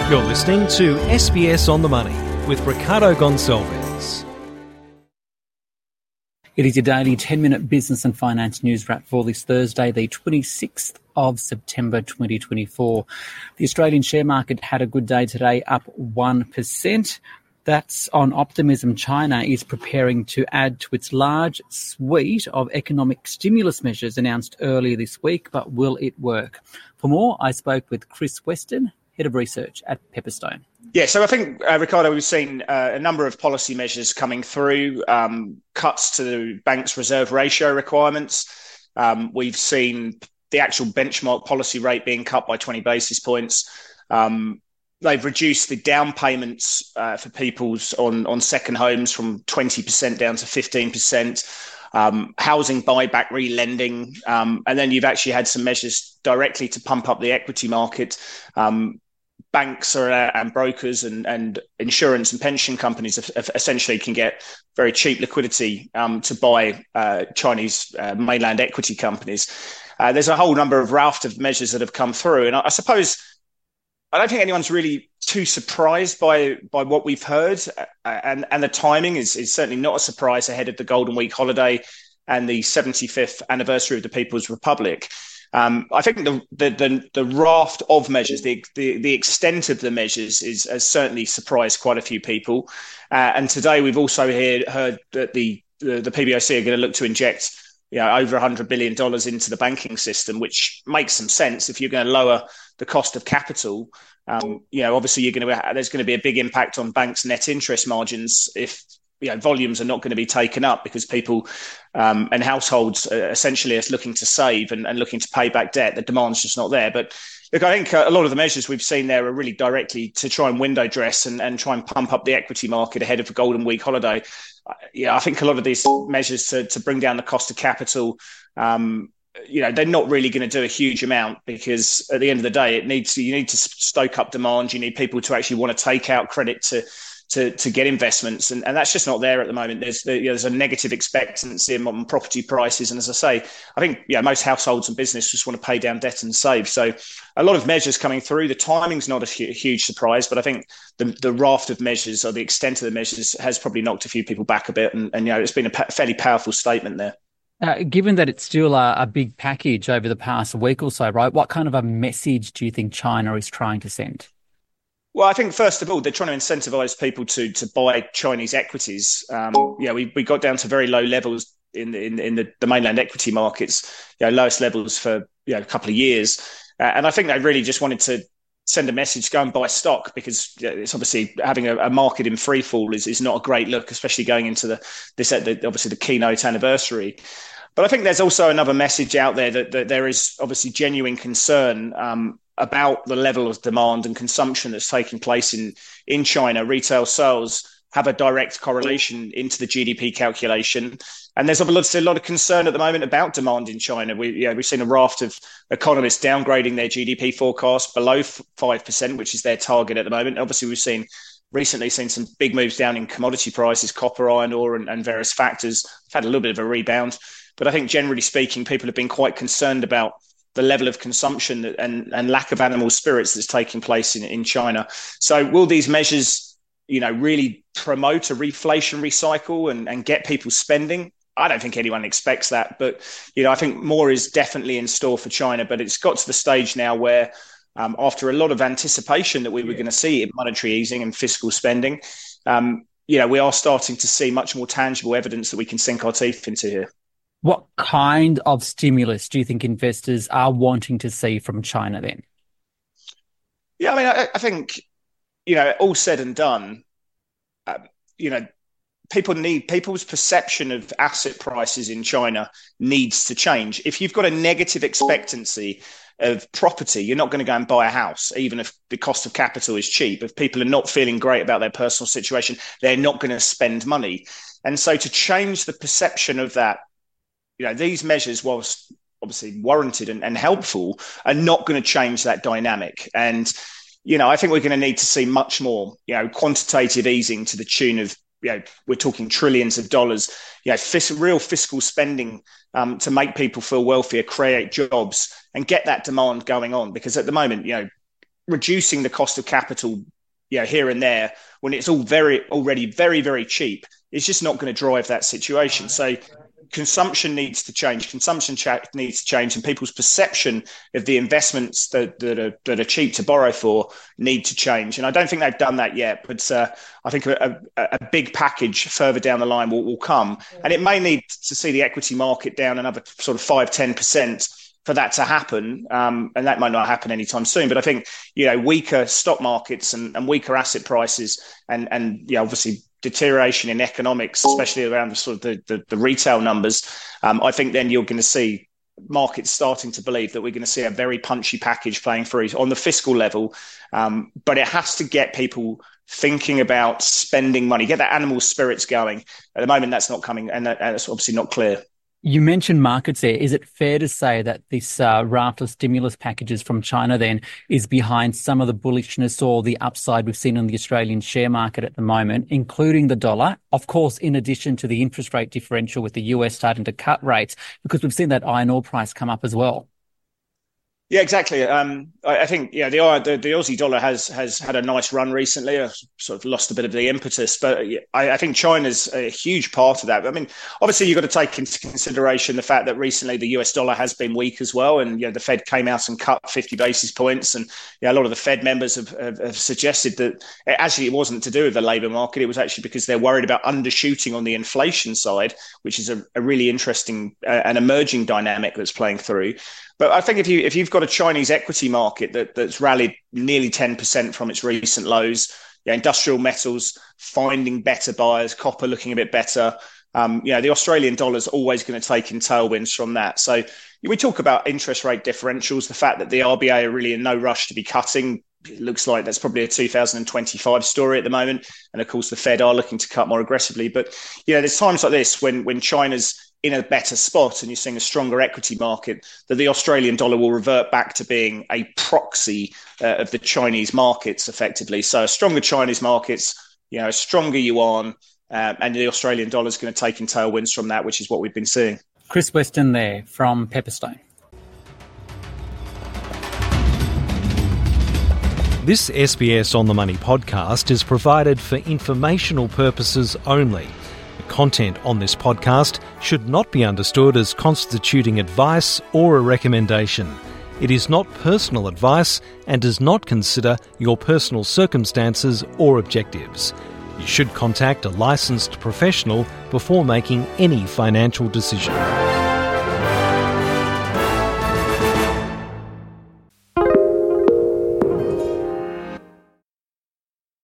You're listening to SBS On The Money with Ricardo Gonçalves. It is your daily 10-minute business and finance news wrap for this Thursday, the 26th of September 2024. The Australian share market had a good day today, up 1%. That's on optimism China is preparing to add to its large suite of economic stimulus measures announced earlier this week, but will it work? For more, I spoke with Chris Weston, Head of Research at Pepperstone. Yeah, so I think, Ricardo, we've seen a number of policy measures coming through, cuts to the bank's reserve ratio requirements. We've seen the actual benchmark policy rate being cut by 20 basis points. They've reduced the down payments for people's on second homes from 20% down to 15%. Housing buyback re-lending. And then you've actually had some measures directly to pump up the equity market. Banks and brokers and insurance and pension companies essentially can get very cheap liquidity to buy Chinese mainland equity companies. There's a whole number of raft of measures that have come through. And I suppose I don't think anyone's really too surprised by what we've heard. And the timing is certainly not a surprise ahead of the Golden Week holiday and the 75th anniversary of the People's Republic. I think the raft of measures, the extent of the measures has certainly surprised quite a few people. And today we've also heard that the PBOC are going to look to inject over $100 billion into the banking system, which makes some sense. If you're going to lower the cost of capital, obviously there's going to be a big impact on banks' net interest margins if volumes are not going to be taken up because people and households essentially are looking to save and looking to pay back debt. The demand's just not there. But look, I think a lot of the measures we've seen there are really directly to try and window dress and try and pump up the equity market ahead of the Golden Week holiday. I think a lot of these measures to bring down the cost of capital, they're not really going to do a huge amount because at the end of the day, you need to stoke up demand. You need people to actually want to take out credit to get investments, and that's just not there at the moment. There's a negative expectancy on property prices, and as I say, I think most households and business just want to pay down debt and save. So a lot of measures coming through. The timing's not a huge surprise, but I think the raft of measures or the extent of the measures has probably knocked a few people back a bit, and it's been a fairly powerful statement there. Given that it's still a big package over the past week or so, right? What kind of a message do you think China is trying to send? Well, I think first of all, they're trying to incentivize people to buy Chinese equities. We got down to very low levels in the mainland equity markets, lowest levels for a couple of years, and I think they really just wanted to send a message: go and buy stock, because it's obviously having a market in free fall is not a great look, especially going into the keynote anniversary. But I think there's also another message out there that there is obviously genuine concern about the level of demand and consumption that's taking place in China. Retail sales have a direct correlation into the GDP calculation. And there's a lot of concern at the moment about demand in China. We've seen a raft of economists downgrading their GDP forecast below 5%, which is their target at the moment. Obviously, we've recently seen some big moves down in commodity prices, copper, iron ore, and various factors. We've had a little bit of a rebound. But I think generally speaking, people have been quite concerned about the level of consumption and lack of animal spirits that's taking place in China. So will these measures, really promote a reflationary cycle and get people spending? I don't think anyone expects that. But, I think more is definitely in store for China. But it's got to the stage now where after a lot of anticipation that we were going to see monetary easing and fiscal spending, we are starting to see much more tangible evidence that we can sink our teeth into here. What kind of stimulus do you think investors are wanting to see from China then? Yeah, I think, all said and done, people's perception of asset prices in China needs to change. If you've got a negative expectancy of property, you're not going to go and buy a house, even if the cost of capital is cheap. If people are not feeling great about their personal situation, they're not going to spend money. And so to change the perception of that, these measures, whilst obviously warranted and helpful, are not going to change that dynamic. And, I think we're going to need to see much more, quantitative easing to the tune of, we're talking trillions of dollars, real fiscal spending to make people feel wealthier, create jobs and get that demand going on. Because at the moment, reducing the cost of capital, here and there, when it's already very, very cheap, it's just not going to drive that situation. So consumption needs to change. Needs to change, and people's perception of the investments that are cheap to borrow for need to change. And I don't think they've done that yet, but I think a big package further down the line will come. And it may need to see the equity market down another sort of 5-10% for that to happen. And that might not happen anytime soon. But I think, weaker stock markets and weaker asset prices and obviously deterioration in economics, especially around the sort of the retail numbers, I think then you're going to see markets starting to believe that we're going to see a very punchy package playing through on the fiscal level. But it has to get people thinking about spending money, get that animal spirits going. At the moment, that's not coming, and that's obviously not clear. You mentioned markets there. Is it fair to say that this raft of stimulus packages from China then is behind some of the bullishness or the upside we've seen in the Australian share market at the moment, including the dollar? Of course, in addition to the interest rate differential with the US starting to cut rates, because we've seen that iron ore price come up as well. Yeah, exactly. I think the Aussie dollar has had a nice run recently. I've sort of lost a bit of the impetus, but I think China's a huge part of that. I mean, obviously, you've got to take into consideration the fact that recently the US dollar has been weak as well, and the Fed came out and cut 50 basis points, and a lot of the Fed members have suggested that it wasn't to do with the labour market. It was actually because they're worried about undershooting on the inflation side, which is a really interesting and emerging dynamic that's playing through. But I think if you've got a Chinese equity market that's rallied nearly 10% from its recent lows, industrial metals finding better buyers, copper looking a bit better, the Australian dollar is always going to take in tailwinds from that. So we talk about interest rate differentials, the fact that the RBA are really in no rush to be cutting. It looks like that's probably a 2025 story at the moment. And of course, the Fed are looking to cut more aggressively. But, there's times like this when China's in a better spot and you're seeing a stronger equity market, that the Australian dollar will revert back to being a proxy of the Chinese markets effectively. So stronger Chinese markets, a stronger yuan, and the Australian dollar is going to take in tailwinds from that, which is what we've been seeing. Chris Weston there from Pepperstone. This SBS On The Money podcast is provided for informational purposes only. The content on this podcast should not be understood as constituting advice or a recommendation. It is not personal advice and does not consider your personal circumstances or objectives. You should contact a licensed professional before making any financial decision.